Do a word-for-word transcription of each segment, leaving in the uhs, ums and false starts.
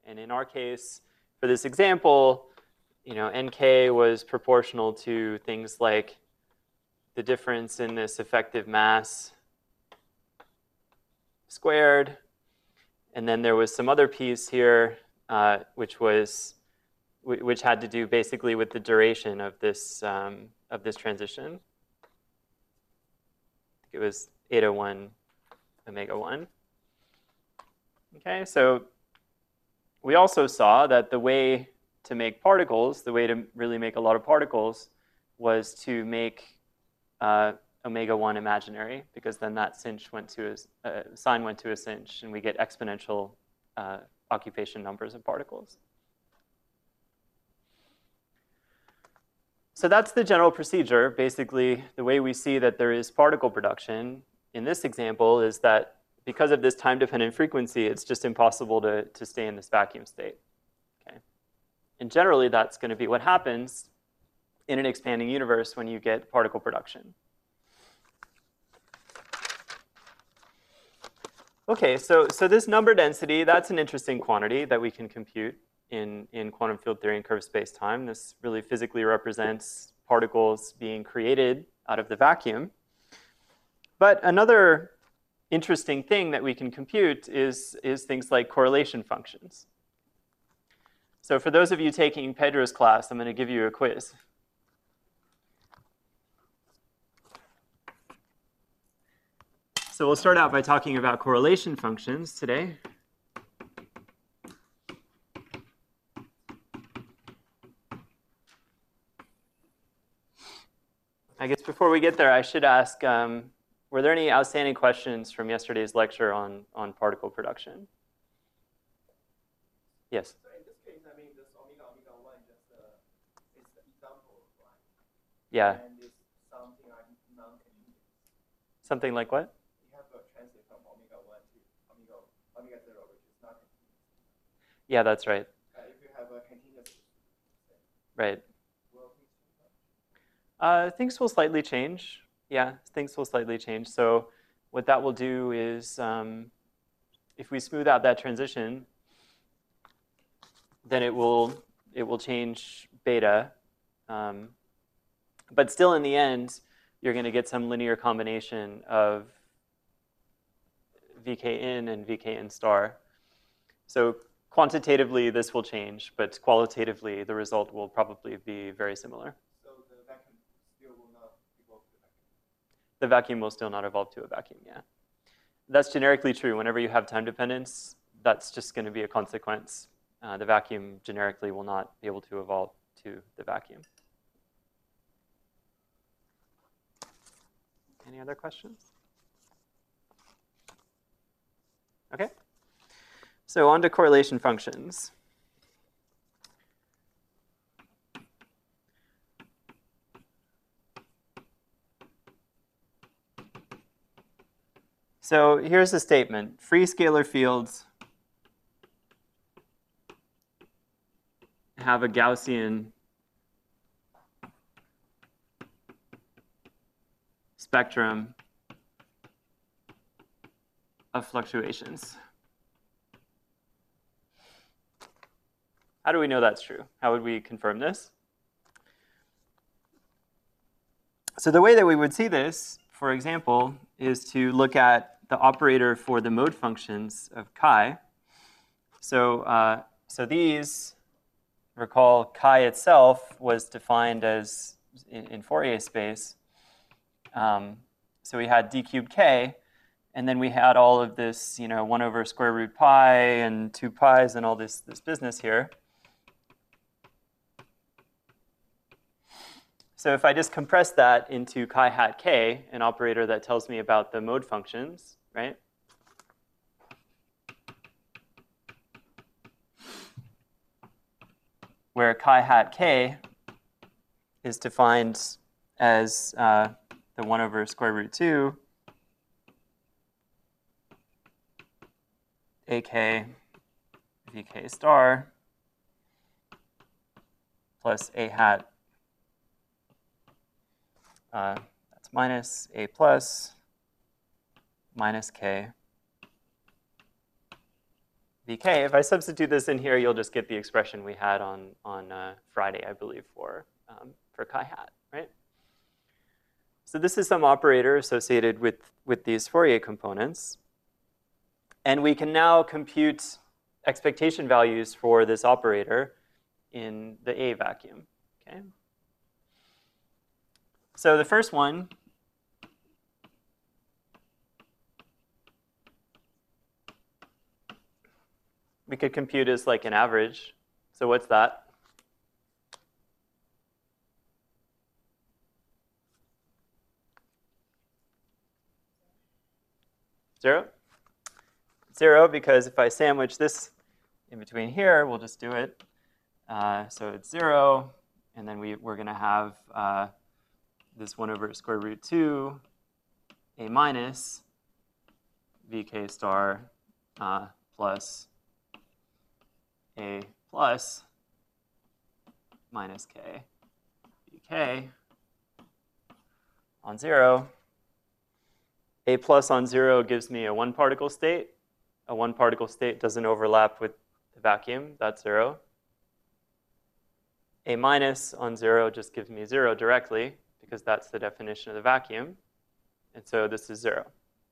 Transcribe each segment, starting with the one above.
And in our case, for this example, you know, N K was proportional to things like the difference in this effective mass squared. And then there was some other piece here, uh, which was which had to do basically with the duration of this um, of this transition. I think it was eta one, omega one. Okay, so we also saw that the way to make particles, the way to really make a lot of particles, was to make uh, omega one imaginary, because then that sinh went to a uh, sign went to a sinh, and we get exponential uh, occupation numbers of particles. So that's the general procedure. Basically, the way we see that there is particle production in this example is that because of this time-dependent frequency, it's just impossible to, to stay in this vacuum state. Okay? And generally, that's going to be what happens in an expanding universe when you get particle production. Okay, so, so this number density, that's an interesting quantity that we can compute in, in quantum field theory and curved space-time. This really physically represents particles being created out of the vacuum. But another interesting thing that we can compute is, is things like correlation functions. So for those of you taking Pedro's class, I'm going to give you a quiz. So we'll start out by talking about correlation functions today. I guess before we get there, I should ask, um, were there any outstanding questions from yesterday's lecture on, on particle production? Yes? So in this case, I mean, this omega omega one just uh, is the example, right? Yeah. And it's something like non-continuous. Something like what? You have a transit from omega one to omega, omega zero, which is not continuous. Yeah, that's right. Uh, if you have a continuous, Right. will things change? Uh, things will slightly change. Yeah, things will slightly change. So what that will do is, um, if we smooth out that transition, then it will it will change beta. Um, but still, in the end, you're going to get some linear combination of V K in and V K in star. So quantitatively, this will change, but qualitatively, the result will probably be very similar. So the vacuum still will not evolve to vacuum. The vacuum will still not evolve to a vacuum, yeah. That's generically true. Whenever you have time dependence, that's just going to be a consequence. Uh, the vacuum generically will not be able to evolve to the vacuum. Any other questions? Okay. So on to correlation functions. So here's the statement. Free scalar fields have a Gaussian spectrum of fluctuations. How do we know that's true? How would we confirm this? So the way that we would see this, for example, is to look at the operator for the mode functions of chi. So, uh, so these, recall, chi itself was defined as in, in Fourier space. Um, so we had d cubed k, and then we had all of this, you know, one over square root pi and two pi's and all this, this business here. So if I just compress that into chi hat k, an operator that tells me about the mode functions, right? Where chi hat k is defined as uh, the one over square root two ak vk star plus a hat, uh, that's minus a plus minus k V K. If I substitute this in here, you'll just get the expression we had on, on uh, Friday, I believe, for, um, for chi hat, right? So this is some operator associated with, with these Fourier components. And we can now compute expectation values for this operator in the A vacuum, okay? So the first one we could compute as like an average. So what's that? Zero? Zero, because if I sandwich this in between here, we'll just do it. Uh, so it's zero, and then we, we're going to have uh, this one over square root two, A minus, V K star uh, plus A plus minus K V K on zero. A plus on zero gives me a one particle state. A one particle state doesn't overlap with the vacuum, that's zero. A minus on zero just gives me zero directly, because that's the definition of the vacuum. And so this is zero.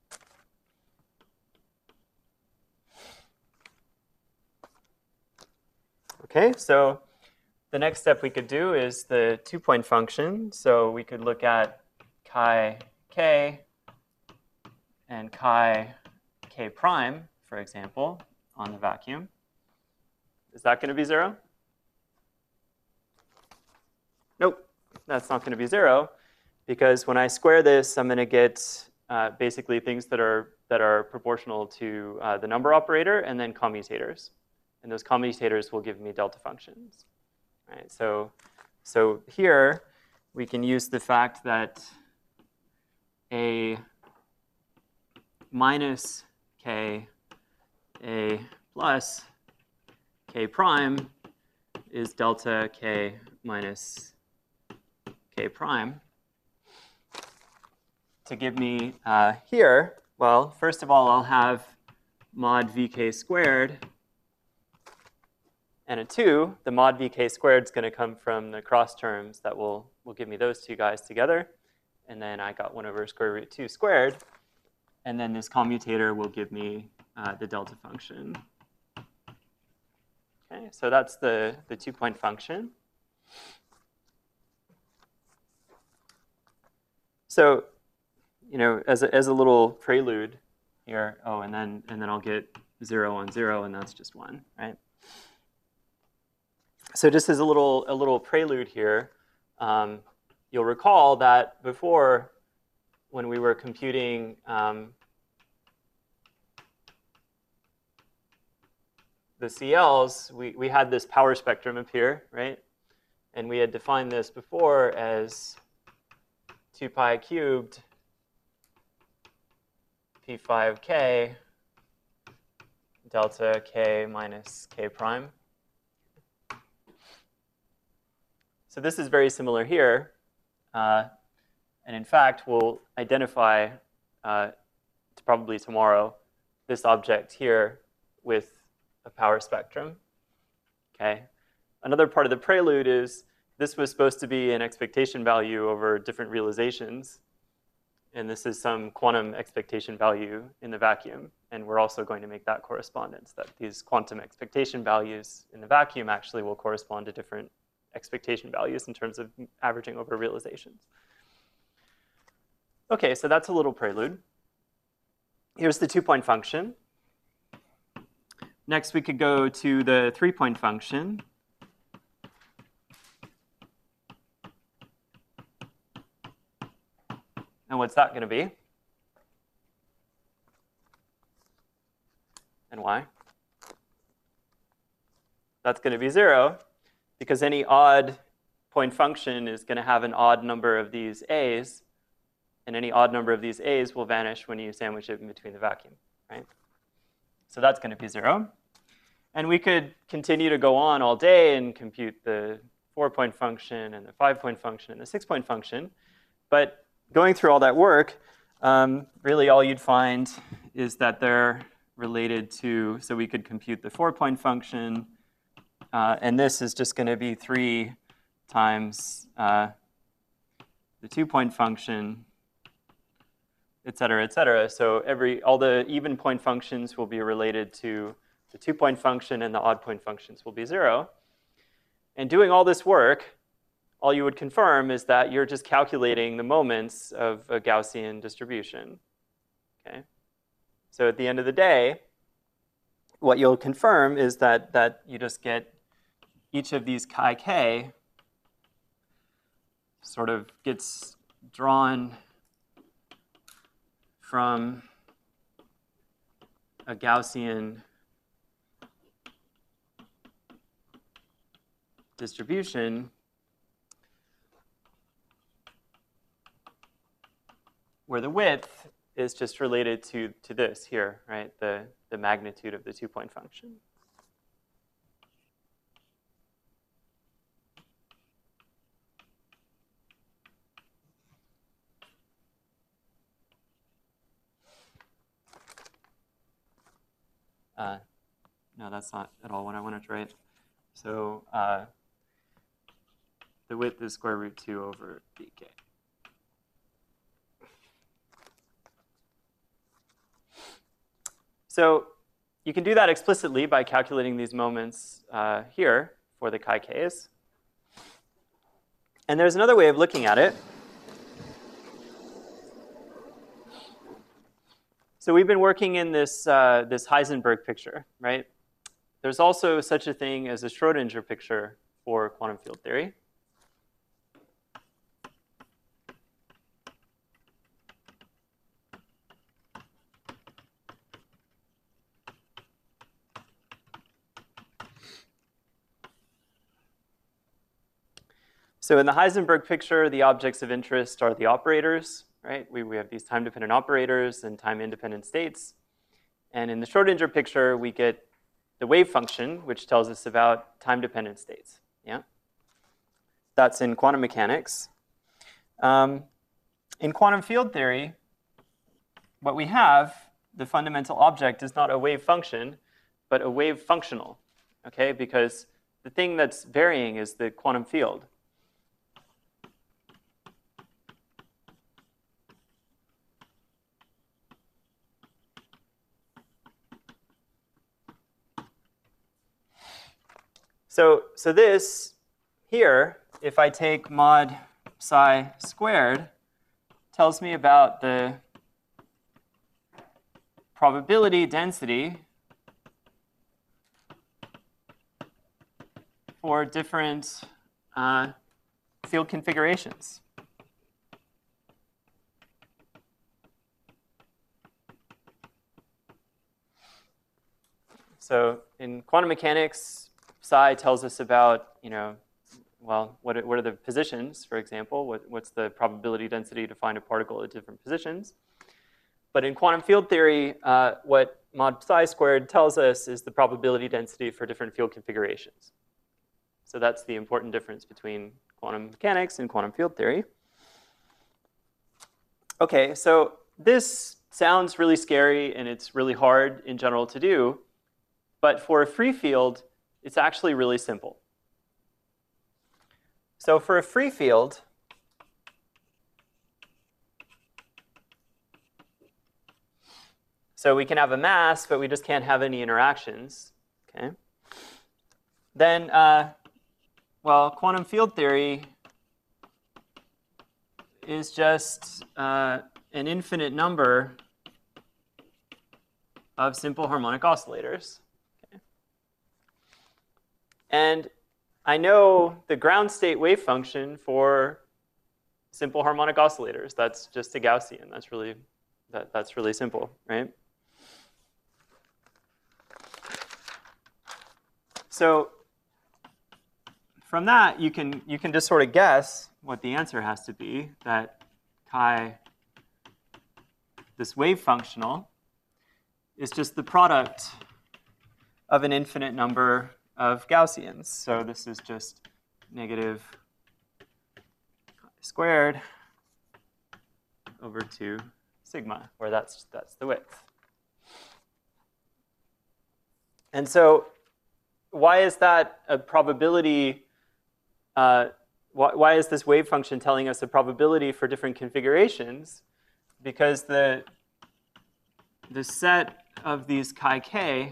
Okay, so the next step we could do is the two-point function. So we could look at chi k and chi k prime, for example, on the vacuum. Is that going to be zero? Nope, that's not going to be zero, because when I square this, I'm going to get uh, basically things that are, that are proportional to uh, the number operator and then commutators. And those commutators will give me delta functions. Right, so, so here, we can use the fact that A minus K, A plus K prime is delta K minus K prime. To give me uh, here, well, first of all, I'll have mod V K squared and a two. The mod V K squared is going to come from the cross terms that will, will give me those two guys together. And then I got one over square root two squared. And then this commutator will give me uh, the delta function. Okay, so that's the, the two-point function. So, you know, as a, as a little prelude here, oh, and then, and then I'll get zero on zero, and that's just one, right? So just as a little, a little prelude here, um, you'll recall that before, when we were computing um, the C Ls, we, we had this power spectrum up here, right? And we had defined this before as two pi cubed P five K delta K minus K prime. So this is very similar here. Uh, and in fact, we'll identify uh, probably tomorrow this object here with a power spectrum. Okay. Another part of the prelude is this was supposed to be an expectation value over different realizations. And this is some quantum expectation value in the vacuum. And we're also going to make that correspondence, that these quantum expectation values in the vacuum actually will correspond to different expectation values in terms of averaging over realizations. Okay, so that's a little prelude. Here's the two-point function. Next, we could go to the three-point function. And what's that going to be? And why? That's going to be zero, because any odd point function is going to have an odd number of these a's, and any odd number of these a's will vanish when you sandwich it in between the vacuum, right? So that's going to be zero. And we could continue to go on all day and compute the four-point function and the five-point function and the six-point function. But going through all that work, um, really all you'd find is that there related to, so we could compute the four-point function, uh, and this is just going to be three times uh, the two-point function, et cetera, et cetera. So every, all the even point functions will be related to the two-point function, and the odd point functions will be zero. And doing all this work, all you would confirm is that you're just calculating the moments of a Gaussian distribution. Okay? So at the end of the day, what you'll confirm is that, that you just get each of these chi k sort of gets drawn from a Gaussian distribution where the width is just related to, to this here, right? The, the magnitude of the two-point function. Uh, no, that's not at all what I wanted to write. So uh, the width is square root two over dk. So you can do that explicitly by calculating these moments uh, here for the chi k's. And there's another way of looking at it. So we've been working in this, uh, this Heisenberg picture, right? There's also such a thing as a Schrodinger picture for quantum field theory. So in the Heisenberg picture, the objects of interest are the operators, right? We, we have these time-dependent operators and time-independent states. And in the Schrodinger picture, we get the wave function, which tells us about time-dependent states. Yeah, that's in quantum mechanics. Um, in quantum field theory, what we have, the fundamental object, is not a wave function, but a wave functional. Okay, because the thing that's varying is the quantum field. So, so this here, if I take mod psi squared, tells me about the probability density for different uh, field configurations. So in quantum mechanics, psi tells us about, you know, well, what are, what are the positions, for example? What, what's the probability density to find a particle at different positions? But in quantum field theory, uh, what mod psi squared tells us is the probability density for different field configurations. So that's the important difference between quantum mechanics and quantum field theory. Okay, so this sounds really scary, and it's really hard in general to do. But for a free field, it's actually really simple. So for a free field, so we can have a mass, but we just can't have any interactions. Okay. Then, uh, well, quantum field theory is just uh, an infinite number of simple harmonic oscillators. And I know the ground state wave function for simple harmonic oscillators. That's just a Gaussian. That's really, that, that's really simple, right? So from that, you can, you can just sort of guess what the answer has to be, that chi, this wave functional, is just the product of an infinite number of Gaussians. So this is just negative chi squared over two sigma, where that's, that's the width. And so why is that a probability? Uh, why, why is this wave function telling us a probability for different configurations? Because the, the set of these chi k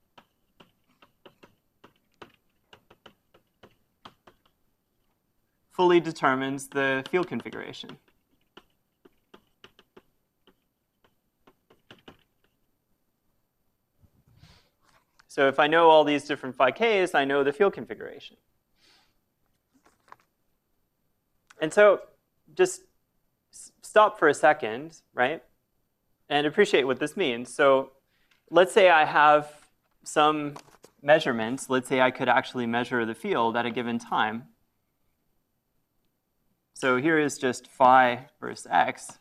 fully determines the field configuration. So if I know all these different phi k's, I know the field configuration. And so just stop for a second, right, and appreciate what this means. So let's say I have some measurements. Let's say I could actually measure the field at a given time. So here is just phi versus x.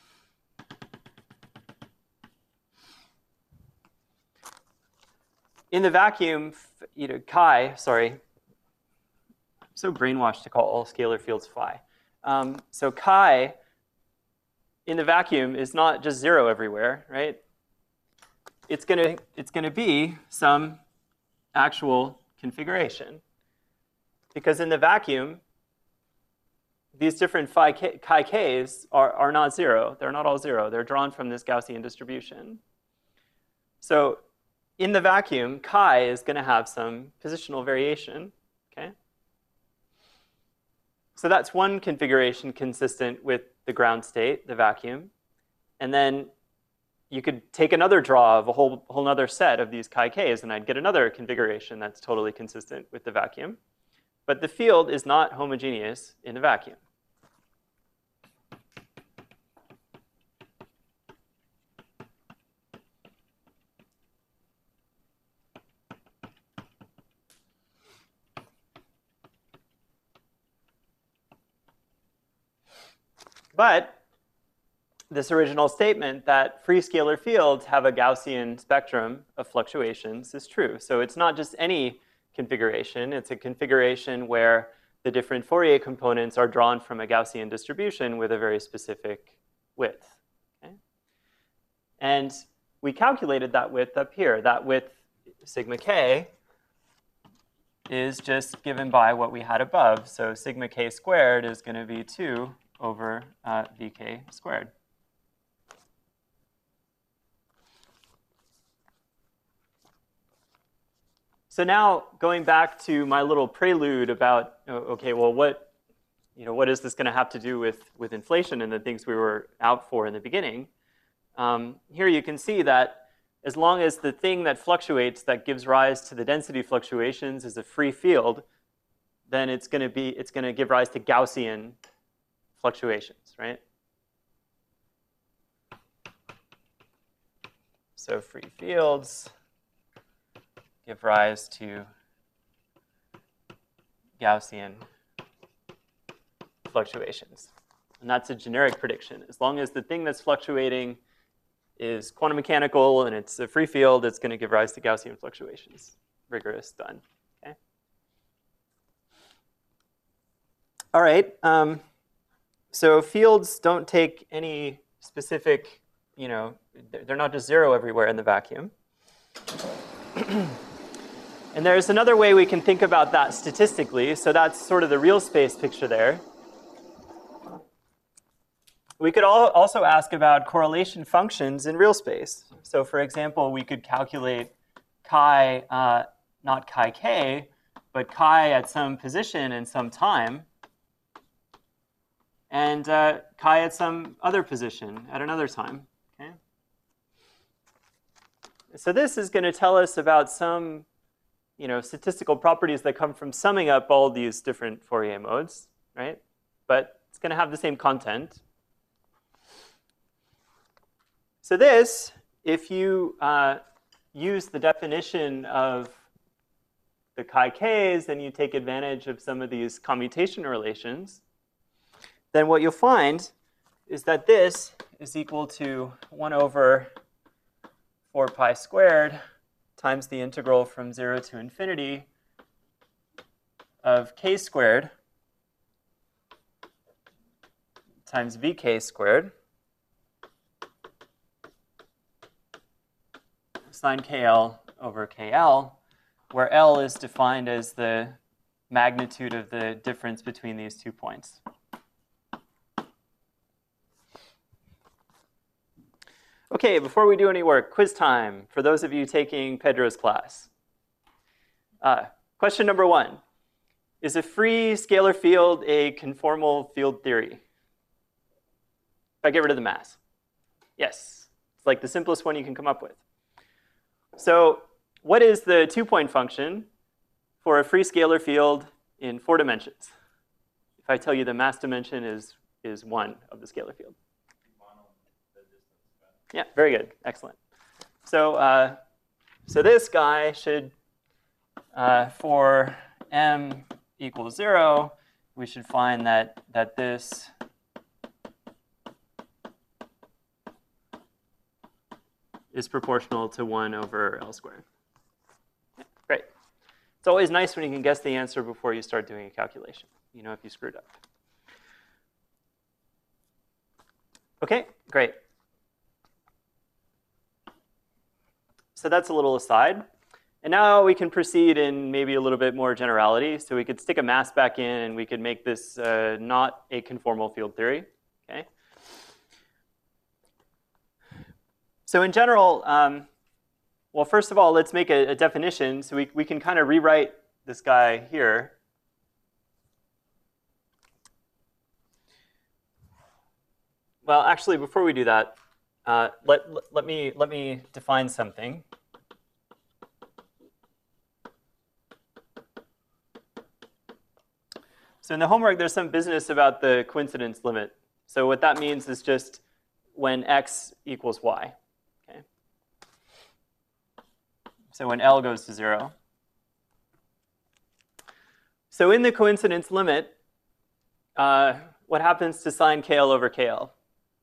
In the vacuum, you know, chi, sorry, I'm so brainwashed to call all scalar fields phi. Um, so chi in the vacuum is not just zero everywhere, right? It's gonna, it's gonna be some actual configuration. Because in the vacuum, these different phi k, chi k's are, are not zero. They're not all zero. They're drawn from this Gaussian distribution. So in the vacuum, chi is going to have some positional variation. Okay? So that's one configuration consistent with the ground state, the vacuum. And then you could take another draw of a whole, whole other set of these chi k's, and I'd get another configuration that's totally consistent with the vacuum. But the field is not homogeneous in the vacuum. But this original statement that free scalar fields have a Gaussian spectrum of fluctuations is true. So it's not just any configuration. It's a configuration where the different Fourier components are drawn from a Gaussian distribution with a very specific width. Okay? And we calculated that width up here. That width, sigma k, is just given by what we had above. So sigma k squared is going to be two over uh, vk squared. So now going back to my little prelude about, okay, well, what, you know, what is this going to have to do with, with inflation and the things we were out for in the beginning? Um, here you can see that as long as the thing that fluctuates that gives rise to the density fluctuations is a free field, then it's going to be, it's going to give rise to Gaussian fluctuations, right? So free fields give rise to Gaussian fluctuations. And that's a generic prediction. As long as the thing that's fluctuating is quantum mechanical and it's a free field, it's going to give rise to Gaussian fluctuations. Rigorous, done. Okay. All right. Um, so fields don't take any specific, you know, they're not just zero everywhere in the vacuum. And there's another way we can think about that statistically. So that's sort of the real space picture there. We could all also ask about correlation functions in real space. So for example, we could calculate chi, uh, not chi k, but chi at some position and some time, and uh, chi at some other position at another time. Okay? So this is going to tell us about some, you know, statistical properties that come from summing up all these different Fourier modes, right? But it's going to have the same content. So this, if you uh, use the definition of the chi k's and you take advantage of some of these commutation relations, then what you'll find is that this is equal to one over four pi squared times the integral from zero to infinity of k squared times vk squared sine kl over K L, where L is defined as the magnitude of the difference between these two points. Okay, before we do any work, quiz time for those of you taking Pedro's class. Uh, question number one. Is a free scalar field a conformal field theory? If I get rid of the mass. Yes. It's like the simplest one you can come up with. So what is the two-point function for a free scalar field in four dimensions? If I tell you the mass dimension is, is one of the scalar field. Yeah, very good. Excellent. So, uh, so this guy should, uh, for m equals zero, we should find that, that this is proportional to one over L squared. Yeah, great. It's always nice when you can guess the answer before you start doing a calculation, you know, if you screwed up. Okay, great. So that's a little aside. And now we can proceed in maybe a little bit more generality. So we could stick a mass back in, and we could make this uh, not a conformal field theory. Okay. So in general, um, well, first of all, let's make a, a definition. So we, we can kind of rewrite this guy here. Well, actually, before we do that, uh, let, let, me, let me define something. So in the homework, there's some business about the coincidence limit. So what that means is just when x equals y. Okay. So when L goes to zero. So in the coincidence limit, uh, what happens to sine K L over K L?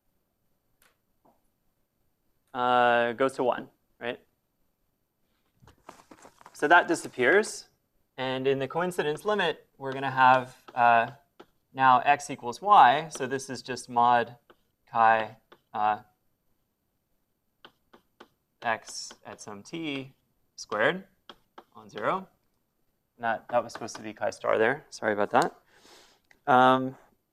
Uh, goes to one, right? So that disappears. And in the coincidence limit, we're going to have uh, now x equals y. So this is just mod chi uh, x at some t squared on zero. And that, that was supposed to be chi star there. Sorry about that. Um,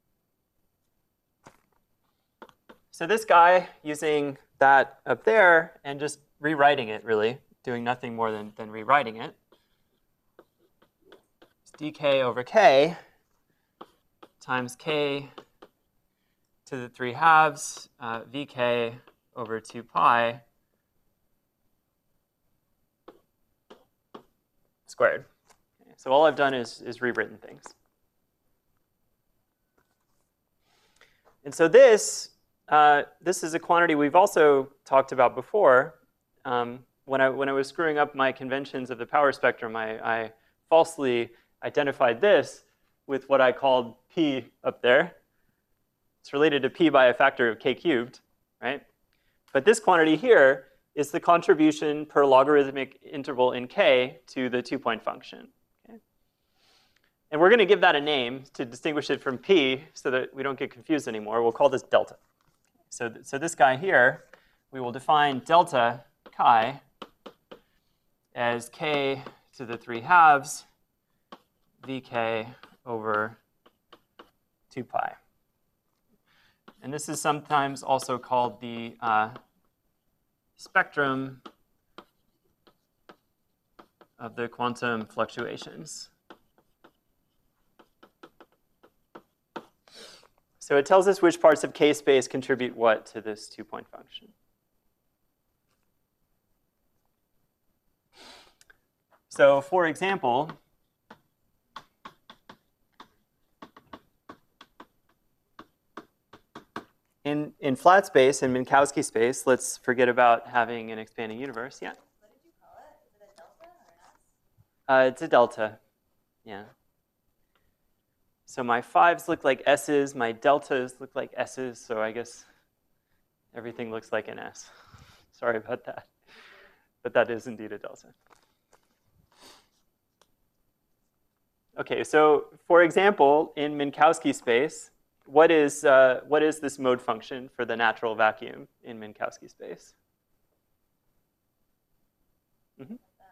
so this guy, using that up there and just rewriting it, really, doing nothing more than, than rewriting it, dk over k times k to the three halves uh, vk over two pi squared. Okay, so all I've done is, is rewritten things. And so this, uh, this is a quantity we've also talked about before. Um, when, I, when I was screwing up my conventions of the power spectrum, I, I falsely identified this with what I called p up there. It's related to p by a factor of k cubed, right? But this quantity here is the contribution per logarithmic interval in k to the two-point function. Okay? And we're going to give that a name to distinguish it from p so that we don't get confused anymore. We'll call this delta. So, th so this guy here, we will define delta chi as k to the three halves vk over two pi. And this is sometimes also called the uh, spectrum of the quantum fluctuations. So it tells us which parts of k-space contribute what to this two-point function. So for example, In, in flat space, in Minkowski space, let's forget about having an expanding universe. Yeah? What did you call it? Is it a delta or an S? Uh, it's a delta. Yeah. So my fives look like S's. My deltas look like S's. So I guess everything looks like an S. Sorry about that. But that is indeed a delta. OK, so for example, in Minkowski space, What is, uh, what is this mode function for the natural vacuum in Minkowski space? Mm-hmm.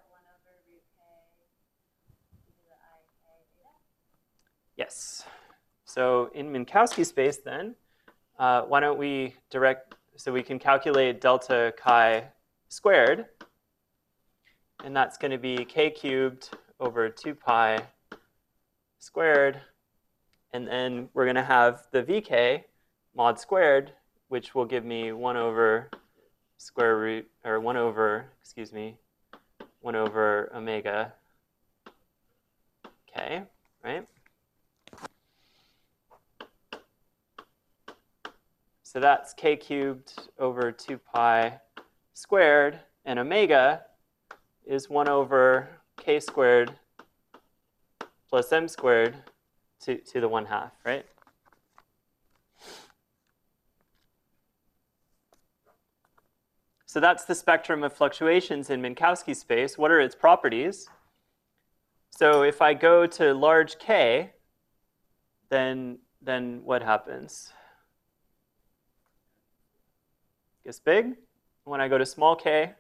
Yes. So in Minkowski space then, uh, why don't we direct, so we can calculate delta chi squared, and that's going to be k cubed over two pi squared, and then we're going to have the vk mod squared, which will give me one over square root, or one over, excuse me, one over omega k, right? So that's k cubed over two pi squared, and omega is one over k squared plus m squared to, to the one half, right? So that's the spectrum of fluctuations in Minkowski space. What are its properties? So if I go to large k, then, then what happens? Gets big. When I go to small k,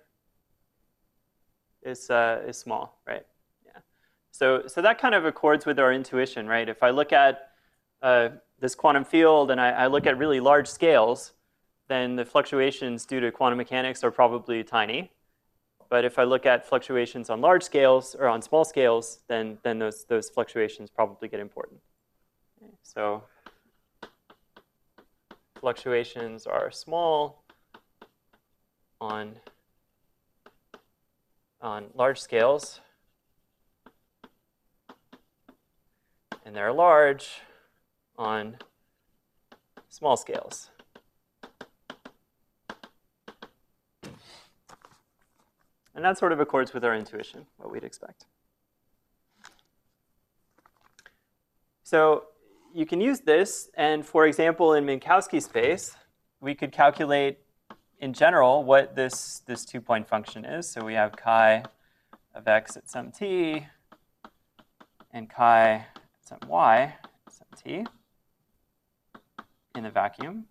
it's, uh, is small, right? Yeah. So, so that kind of accords with our intuition, right? If I look at uh, this quantum field and I, I look at really large scales, then the fluctuations due to quantum mechanics are probably tiny. But if I look at fluctuations on large scales or on small scales, then, then those, those fluctuations probably get important. Okay. So fluctuations are small on, on large scales, and they're large on small scales. And that sort of accords with our intuition, what we'd expect. So you can use this, and for example, in Minkowski space, we could calculate in general what this, this two-point function is. So we have chi of x at some t, and chi at some y at some t in the vacuum.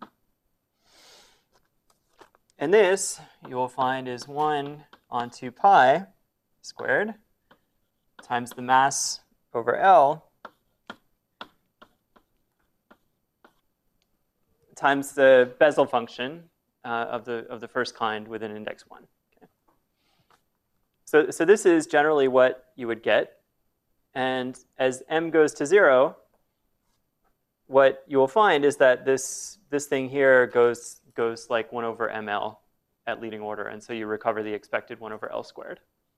And this, you will find, is one on two pi squared times the mass over L times the Bessel function uh, of, the, of the first kind with an index one. Okay. So, so this is generally what you would get. And as m goes to zero, what you will find is that this, this thing here goes, goes like one over ml at leading order. And so you recover the expected one over L squared.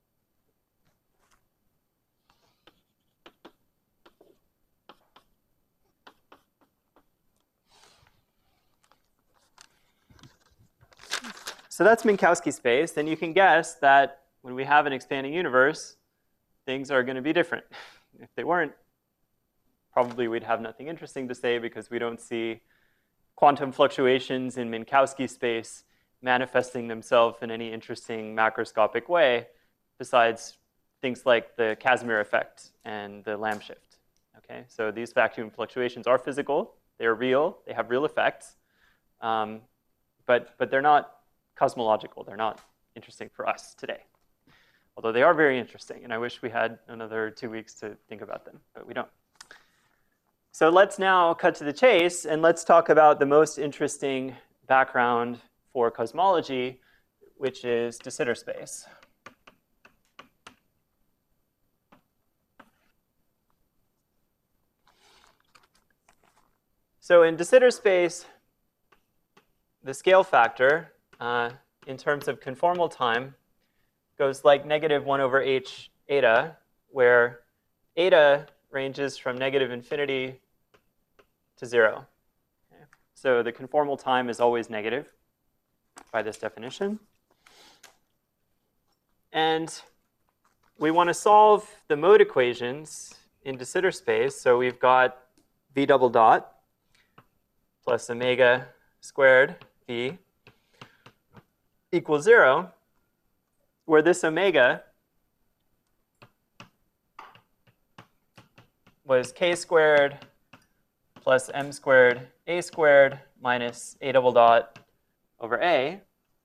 So that's Minkowski space. Then you can guess that when we have an expanding universe, things are going to be different. If they weren't, probably we'd have nothing interesting to say because we don't see quantum fluctuations in Minkowski space manifesting themselves in any interesting macroscopic way besides things like the Casimir effect and the Lamb shift. Okay, so these vacuum fluctuations are physical. They're real. They have real effects. Um, but, but they're not cosmological. They're not interesting for us today. Although they are very interesting, and I wish we had another two weeks to think about them, but we don't. So let's now cut to the chase, and let's talk about the most interesting background for cosmology, which is de Sitter space. So in de Sitter space, the scale factor, uh, in terms of conformal time, goes like negative one over h eta, where eta ranges from negative infinity to zero. Okay. So the conformal time is always negative by this definition. And we want to solve the mode equations in de Sitter space. So we've got v double dot plus omega squared v equals zero, where this omega was k squared plus m squared a squared minus a double dot over a.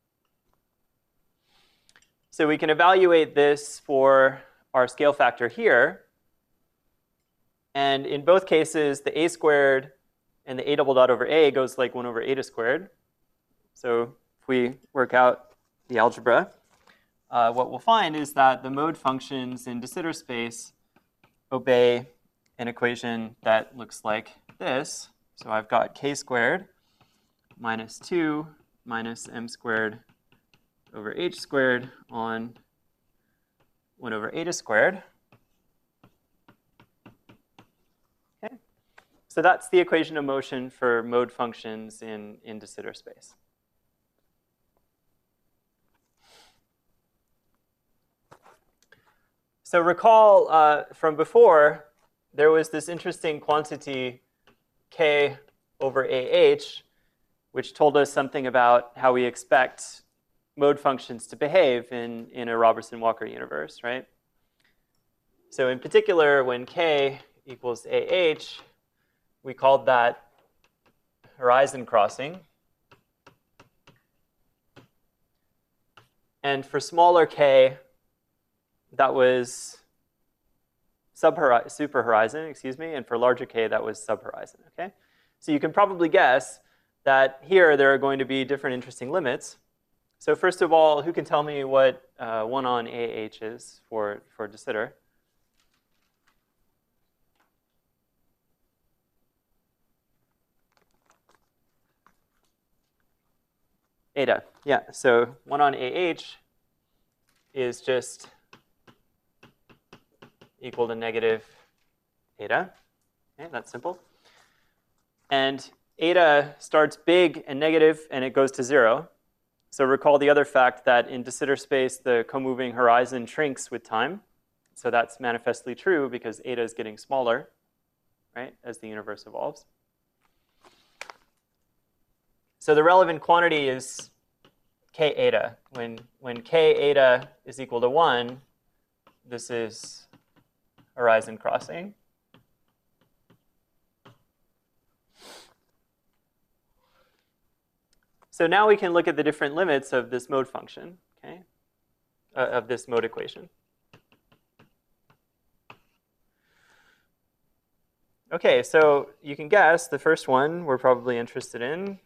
So we can evaluate this for our scale factor here. And in both cases, the a squared and the a double dot over a goes like one over eta squared. So if we work out the algebra, uh, what we'll find is that the mode functions in de Sitter space obey an equation that looks like this. So I've got k squared minus two minus m squared over h squared on one over eta squared. Okay. So that's the equation of motion for mode functions in, in de Sitter space. So recall uh, from before, there was this interesting quantity k over ah, which told us something about how we expect mode functions to behave in, in a Robertson-Walker universe, right? So in particular, when k equals ah, we called that horizon crossing. And for smaller k, that was superhorizon, excuse me, and for larger k, that was subhorizon, okay? So you can probably guess that here there are going to be different interesting limits. So first of all, who can tell me what uh, one on ah is for, for de Sitter? Eta, yeah, so one on ah is just equal to negative eta. Okay, that's simple. And eta starts big and negative, and it goes to zero. So recall the other fact that in de Sitter space, the co-moving horizon shrinks with time. So that's manifestly true because eta is getting smaller, right, as the universe evolves. So the relevant quantity is k eta. When, when k eta is equal to one, this is horizon crossing. So now we can look at the different limits of this mode function, okay, uh, of this mode equation. Okay, so you can guess the first one we're probably interested in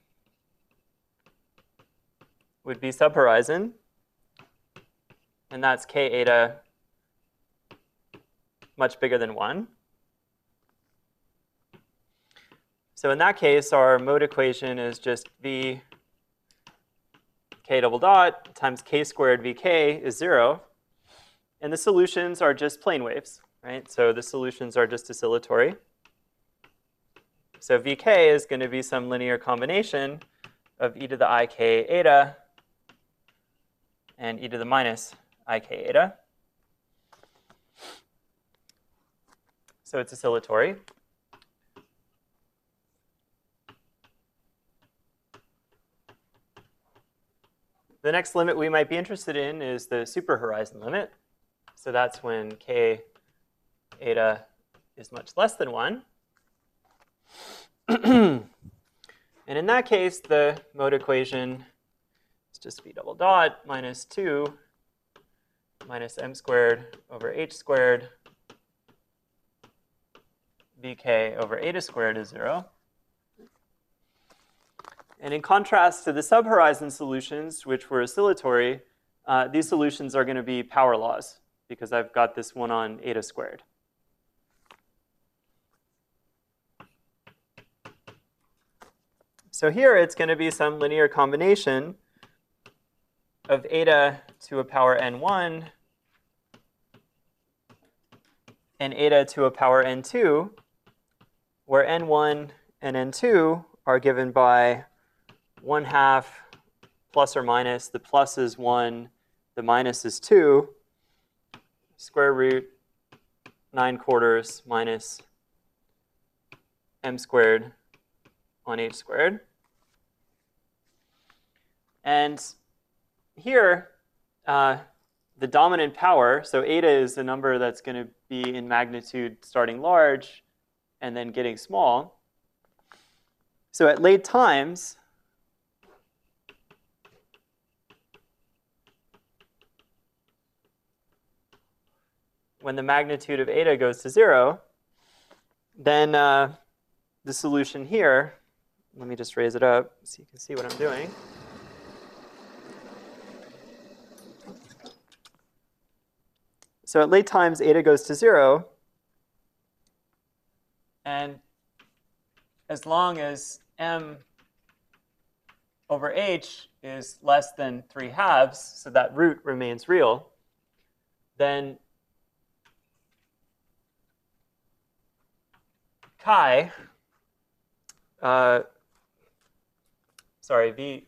would be subhorizon, and that's k eta much bigger than one. So in that case, our mode equation is just v k double dot times k squared vk is zero. And the solutions are just plane waves, right? So the solutions are just oscillatory. So vk is going to be some linear combination of e to the ik eta and e to the minus ik eta. So it's oscillatory. The next limit we might be interested in is the superhorizon limit. So that's when k eta is much less than one. And in that case, the mode equation is just v double dot minus two minus m squared over h squared vk over eta squared is zero. And in contrast to the subhorizon solutions, which were oscillatory, uh, these solutions are going to be power laws, because I've got this one on eta squared. So here it's going to be some linear combination of eta to a power n one and eta to a power n two, where n one and n two are given by one half plus or minus, the plus is one, the minus is two, square root nine quarters minus m squared on h squared. And here, uh, the dominant power, so eta is a number that's going to be in magnitude starting large and then getting small. So at late times, when the magnitude of eta goes to zero, then uh, the solution here, let me just raise it up so you can see what I'm doing. So at late times, eta goes to zero. And as long as m over h is less than three halves, so that root remains real, then chi, uh, sorry, v,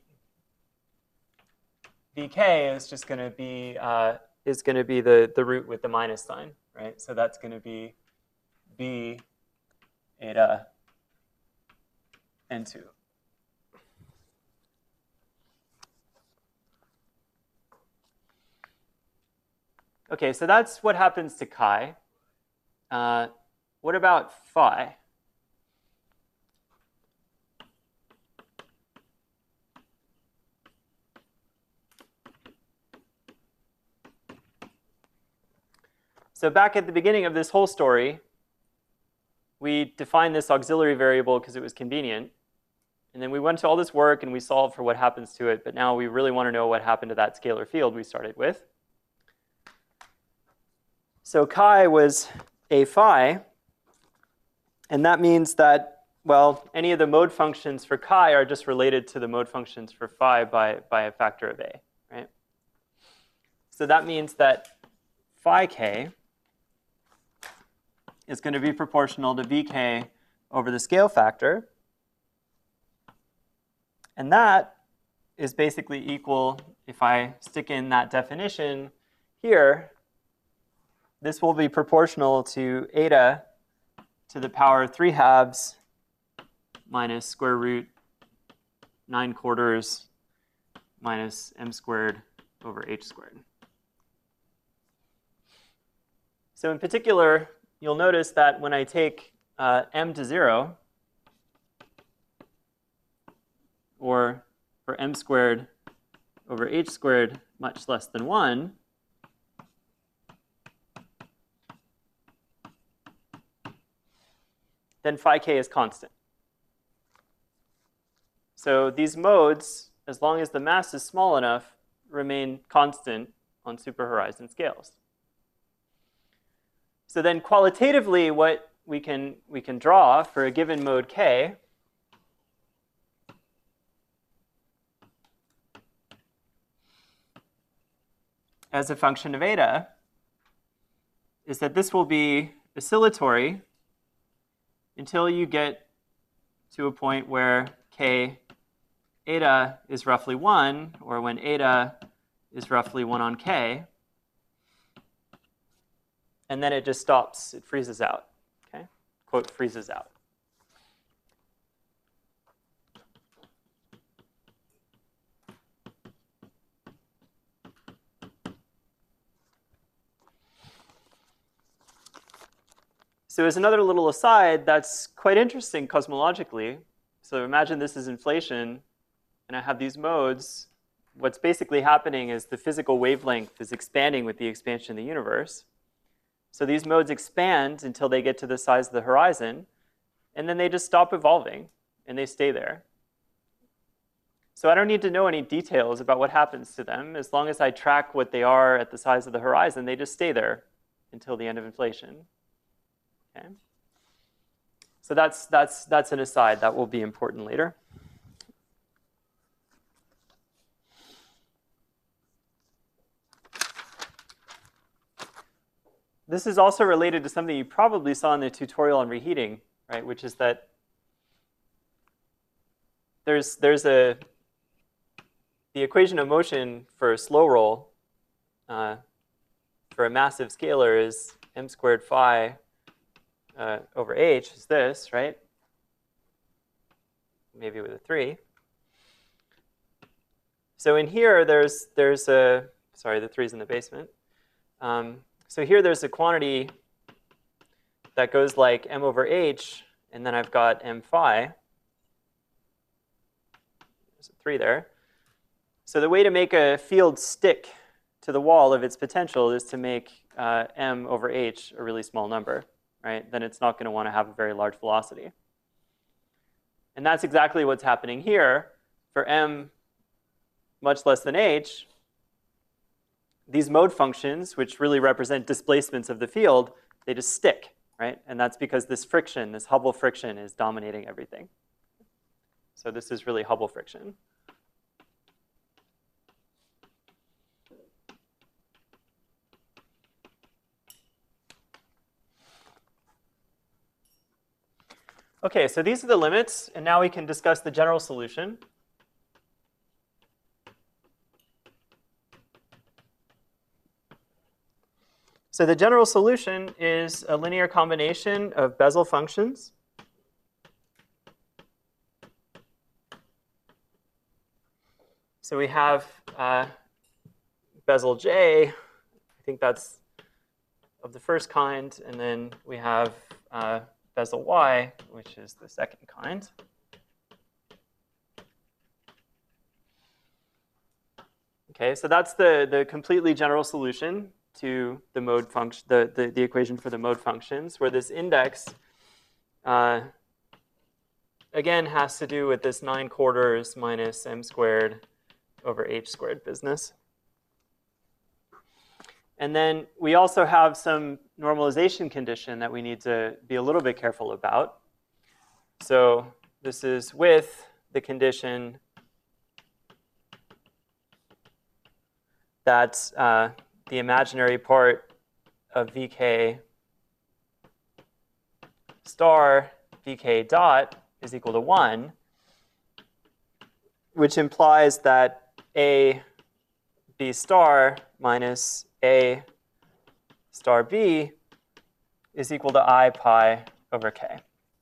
vk is just going to be uh, is going to be the the root with the minus sign, right? So that's going to be b eta n two. Okay, so that's what happens to chi. Uh, what about phi? So back at the beginning of this whole story, we defined this auxiliary variable because it was convenient. And then we went to all this work and we solved for what happens to it. But now we really want to know what happened to that scalar field we started with. So chi was a phi. And that means that, well, any of the mode functions for chi are just related to the mode functions for phi by, by a factor of a, right? So that means that phi k is going to be proportional to vk over the scale factor. And that is basically equal, if I stick in that definition here, this will be proportional to eta to the power three halves minus square root nine quarters minus m squared over h squared. So in particular, you'll notice that when I take uh, m to zero, or for m squared over h squared much less than one, then phi k is constant. So these modes, as long as the mass is small enough, remain constant on superhorizon scales. So then qualitatively, what we can, we can draw for a given mode k as a function of eta is that this will be oscillatory until you get to a point where k eta is roughly one, or when eta is roughly one on k. And then it just stops, it freezes out, okay? Quote, freezes out. So as another little aside, that's quite interesting cosmologically. So imagine this is inflation, and I have these modes. What's basically happening is the physical wavelength is expanding with the expansion of the universe. So these modes expand until they get to the size of the horizon, and then they just stop evolving, and they stay there. So I don't need to know any details about what happens to them. As long as I track what they are at the size of the horizon, they just stay there until the end of inflation. Okay. So that's, that's, that's an aside. That will be important later. This is also related to something you probably saw in the tutorial on reheating, right? Which is that there's, there's a, the equation of motion for a slow roll uh, for a massive scalar is m squared phi Uh, over h is this, right? Maybe with a three. So in here, there's, there's a, sorry, the three's in the basement. Um, so here there's a quantity that goes like m over h, and then I've got m phi. There's a three there. So the way to make a field stick to the wall of its potential is to make uh, m over h a really small number. right, then it's not going to want to have a very large velocity. And that's exactly what's happening here. For m much less than h, these mode functions, which really represent displacements of the field, they just stick, right? And that's because this friction, this Hubble friction, is dominating everything. So this is really Hubble friction. Okay, so these are the limits, and now we can discuss the general solution. So the general solution is a linear combination of Bessel functions. So we have uh, Bessel J, I think that's of the first kind, and then we have uh, Bessel Y, which is the second kind. Okay, so that's the, the completely general solution to the mode function, the, the, the equation for the mode functions, where this index, uh, again, has to do with this nine quarters minus m squared over h squared business. And then we also have some normalization condition that we need to be a little bit careful about. So this is with the condition that uh, the imaginary part of vk star vk dot is equal to one, which implies that a b star minus a star b is equal to I pi over k.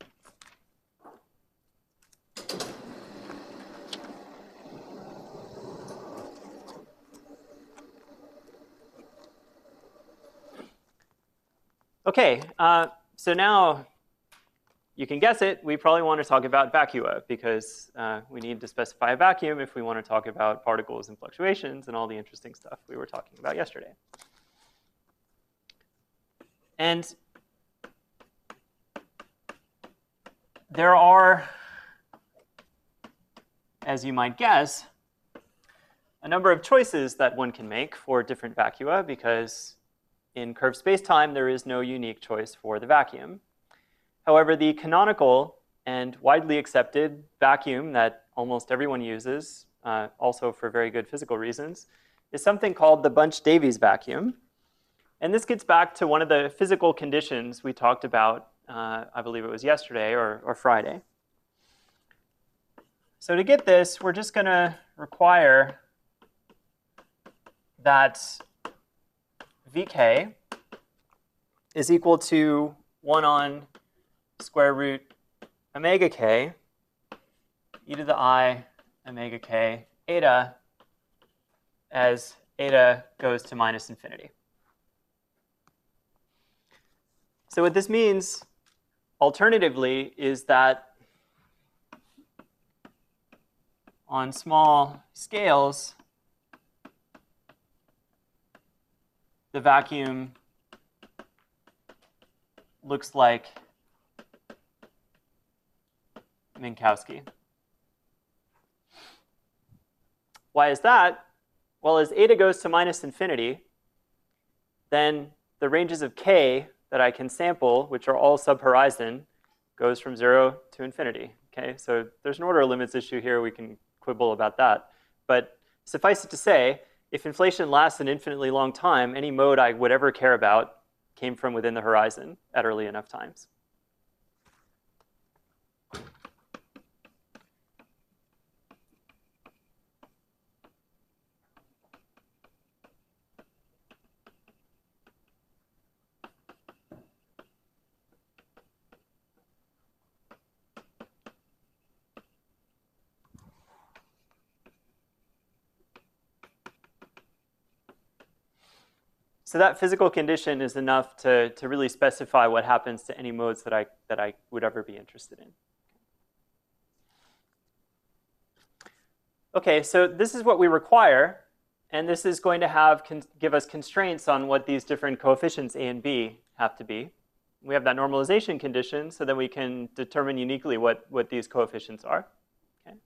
Okay, uh, so now you can guess it. We probably want to talk about vacua because uh, we need to specify a vacuum if we want to talk about particles and fluctuations and all the interesting stuff we were talking about yesterday. And there are, as you might guess, a number of choices that one can make for different vacua because in curved spacetime, there is no unique choice for the vacuum. However, the canonical and widely accepted vacuum that almost everyone uses, uh, also for very good physical reasons, is something called the Bunch-Davies vacuum. And this gets back to one of the physical conditions we talked about, uh, I believe it was yesterday or, or Friday. So to get this, we're just going to require that vk is equal to one on square root omega k e to the I omega k eta as eta goes to minus infinity. So what this means, alternatively, is that on small scales, the vacuum looks like Minkowski. Why is that? Well, as eta goes to minus infinity, then the ranges of k that I can sample, which are all subhorizon, goes from zero to infinity. Okay, so there's an order of limits issue here. We can quibble about that. But suffice it to say, if inflation lasts an infinitely long time, any mode I would ever care about came from within the horizon at early enough times. So that physical condition is enough to, to really specify what happens to any modes that I, that I would ever be interested in. Okay, so this is what we require, and this is going to have give us constraints on what these different coefficients a and b have to be. we have that normalization condition, so then we can determine uniquely what, what these coefficients are. Okay.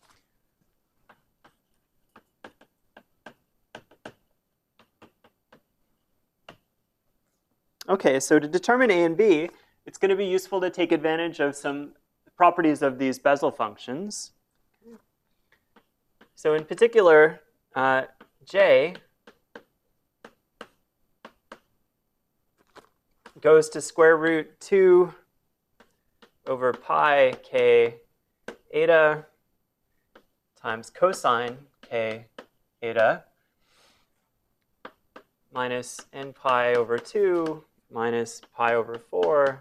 Okay, so to determine A and B, it's going to be useful to take advantage of some properties of these Bessel functions. So in particular, uh, J goes to square root two over pi k eta times cosine k eta minus n pi over two minus pi over four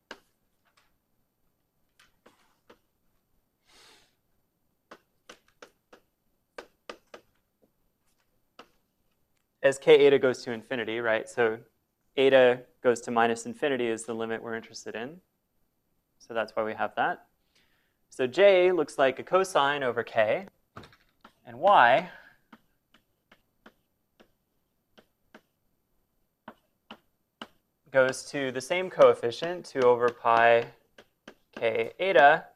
as k eta goes to infinity, right? So eta goes to minus infinity is the limit we're interested in. So that's why we have that. So J looks like a cosine over k, and Y goes to the same coefficient, two over pi k eta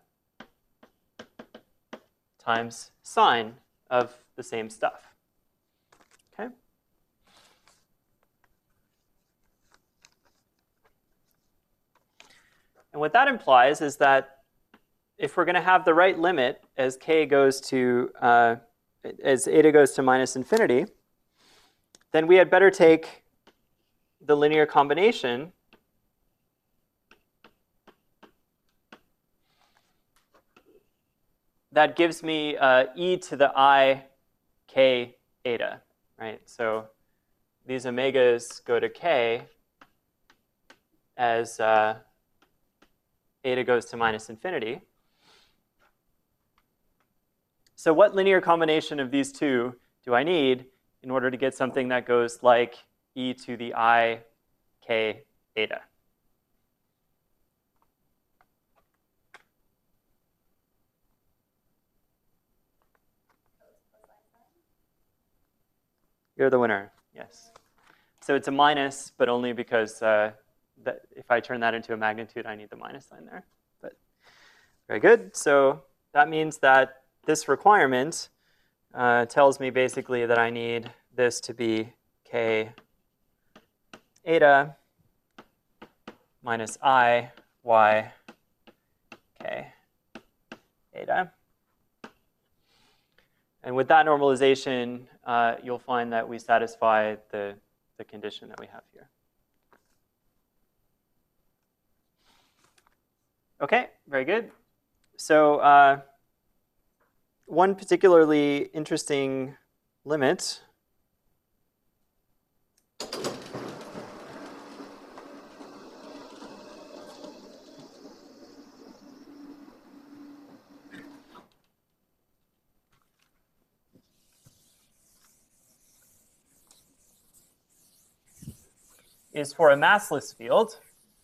times sine of the same stuff. Okay? And what that implies is that if we're going to have the right limit as k goes to, uh, as eta goes to minus infinity, then we had better take the linear combination that gives me uh, e to the I k eta, right? So these omegas go to k as uh, eta goes to minus infinity. So what linear combination of these two do I need in order to get something that goes like e to the I k eta? You're the winner, yes. So it's a minus, but only because uh, that if I turn that into a magnitude, I need the minus sign there. But very good. So that means that this requirement uh, tells me basically that I need this to be k eta minus I y k eta. And with that normalization, uh, you'll find that we satisfy the, the condition that we have here. Okay, very good. So uh, one particularly interesting limit is for a massless field.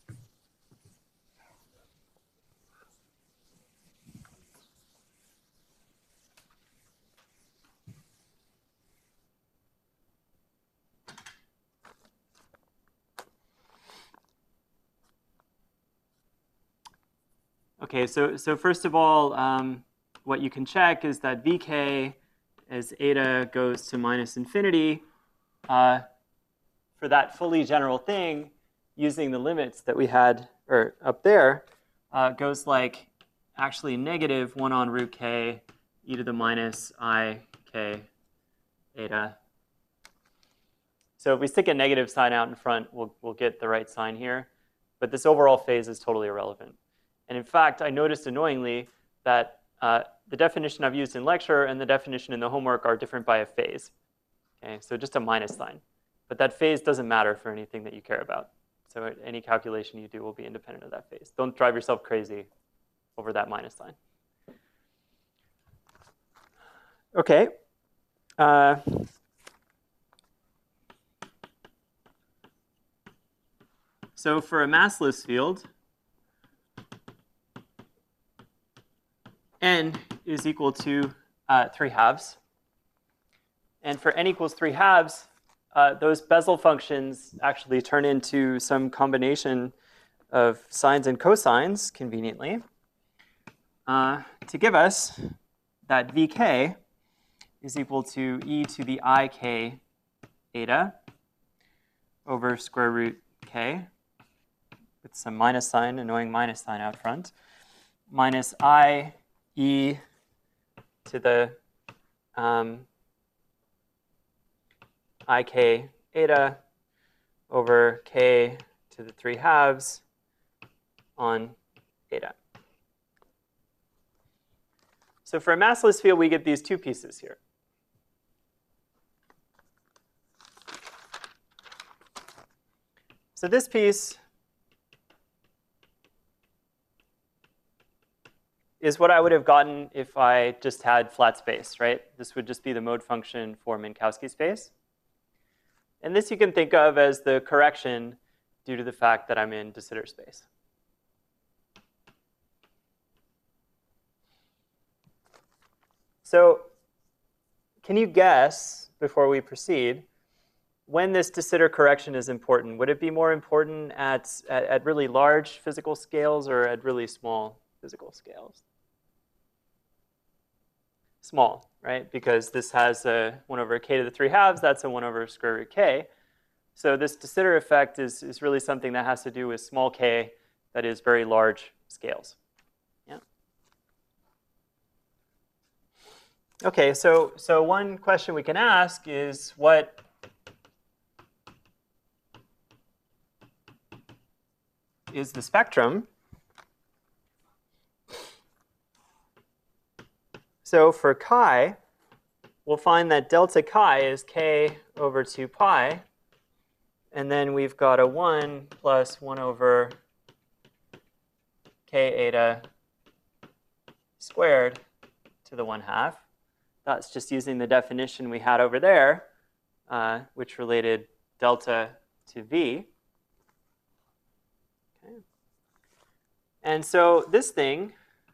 Okay, so, so first of all, um, what you can check is that V K as eta goes to minus infinity, uh, for that fully general thing, using the limits that we had or up there, uh, goes like actually negative one on root k e to the minus I k eta. So if we stick a negative sign out in front, we'll, we'll get the right sign here. But this overall phase is totally irrelevant. And in fact, I noticed annoyingly that uh, the definition I've used in lecture and the definition in the homework are different by a phase. Okay, so just a minus sign. But that phase doesn't matter for anything that you care about. So any calculation you do will be independent of that phase. Don't drive yourself crazy over that minus sign. Okay. Uh, so for a massless field, n is equal to uh, three halves. And for n equals three halves, uh, those Bessel functions actually turn into some combination of sines and cosines, conveniently, uh, to give us that vk is equal to e to the ik eta over square root k, with some minus sign, annoying minus sign out front, minus I e to the um, ik eta over k to the three halves on eta. So for a massless field, we get these two pieces here. So this piece is what I would have gotten if I just had flat space, right? This would just be the mode function for Minkowski space. And this you can think of as the correction due to the fact that I'm in de Sitter space. So can you guess, before we proceed, when this de Sitter correction is important? Would it be more important at, at, at really large physical scales or at really small physical scales? Small, right? Because this has a one over k to the three halves. That's a one over square root k. So this de Sitter effect is, is really something that has to do with small k, that is very large scales. Yeah. Okay, so, so one question we can ask is what is the spectrum? So for chi, we'll find that delta chi is k over two pi. And then we've got a one plus one over k eta squared to the one half. That's just using the definition we had over there, uh, which related delta to v. Okay. And so this thing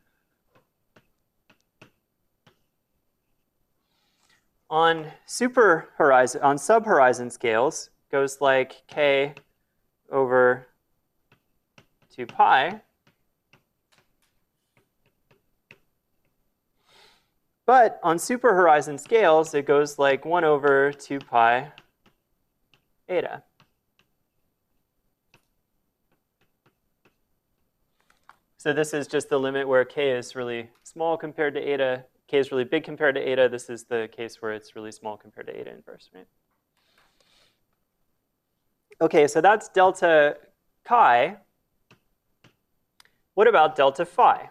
on super horizon, on sub-horizon scales goes like k over two pi. But on super horizon scales, it goes like one over two pi eta. So this is just the limit where k is really small compared to eta. K is really big compared to eta. This is the case where it's really small compared to eta inverse, right? Okay, so that's delta chi. What about delta phi?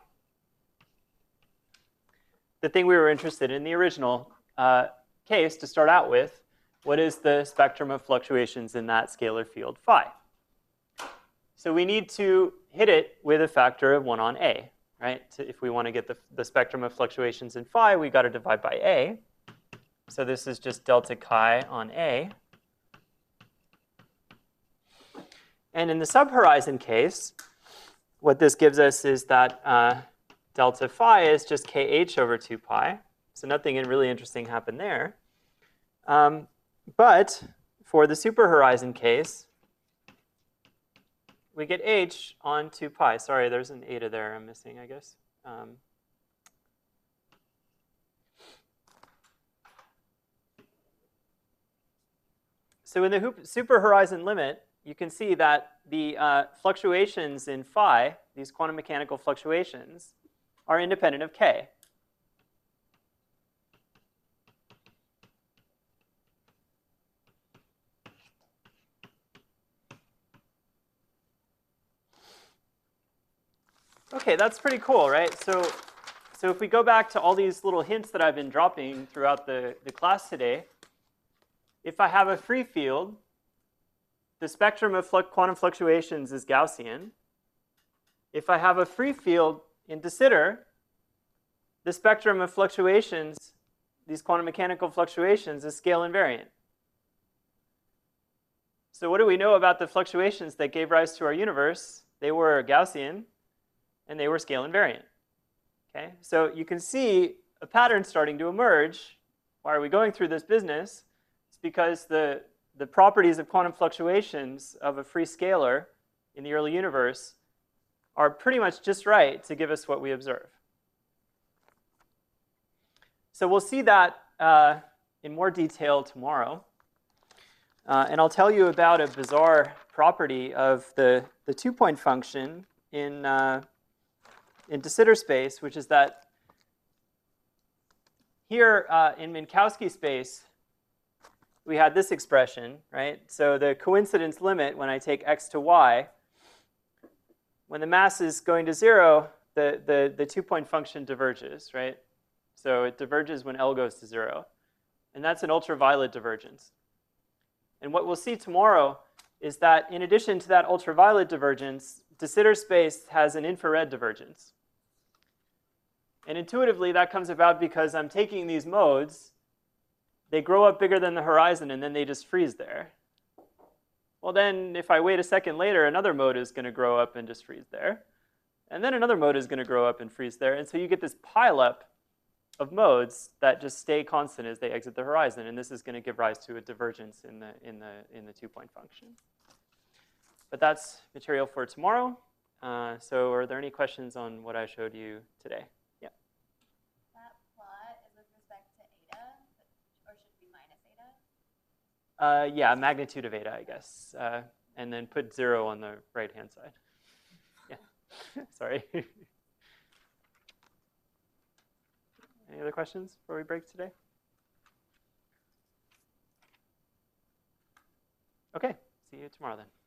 The thing we were interested in the original uh, case to start out with, what is the spectrum of fluctuations in that scalar field phi? So we need to hit it with a factor of one on a, right? So if we want to get the, the spectrum of fluctuations in phi, we got to divide by a. So this is just delta chi on a. And in the subhorizon case, what this gives us is that uh, delta phi is just kh over two pi. So nothing really interesting happened there. Um, but for the superhorizon case, we get h on two pi. Sorry, there's an eta there I'm missing, I guess. Um, so in the superhorizon limit, you can see that the uh, fluctuations in phi, these quantum mechanical fluctuations, are independent of k. Okay, that's pretty cool, right? So, so if we go back to all these little hints that I've been dropping throughout the, the class today, if I have a free field, the spectrum of flu- quantum fluctuations is Gaussian. If I have a free field in de Sitter, the spectrum of fluctuations, these quantum mechanical fluctuations, is scale invariant. So what do we know about the fluctuations that gave rise to our universe? They were Gaussian, and they were scale invariant. Okay? So you can see a pattern starting to emerge. Why are we going through this business? It's because the, the properties of quantum fluctuations of a free scalar in the early universe are pretty much just right to give us what we observe. So we'll see that uh, in more detail tomorrow. Uh, and I'll tell you about a bizarre property of the, the two-point function in, uh, in de Sitter space, which is that here uh, in Minkowski space, we had this expression, right? So the coincidence limit when I take x to y, when the mass is going to zero, the, the, the two-point function diverges, right? So it diverges when L goes to zero. And that's an ultraviolet divergence. And what we'll see tomorrow is that in addition to that ultraviolet divergence, de Sitter space has an infrared divergence. And intuitively, that comes about because I'm taking these modes, they grow up bigger than the horizon, and then they just freeze there. Well, then if I wait a second later, another mode is going to grow up and just freeze there. And then another mode is going to grow up and freeze there. And so you get this pileup of modes that just stay constant as they exit the horizon, and this is going to give rise to a divergence in the in the in the two-point function. But that's material for tomorrow. Uh, so, are there any questions on what I showed you today? Yeah. That plot is with respect to eta, or should it be minus eta? Uh, yeah, magnitude of eta, I guess, uh, and then put zero on the right-hand side. Yeah. Sorry. Any other questions before we break today? Okay, see you tomorrow then.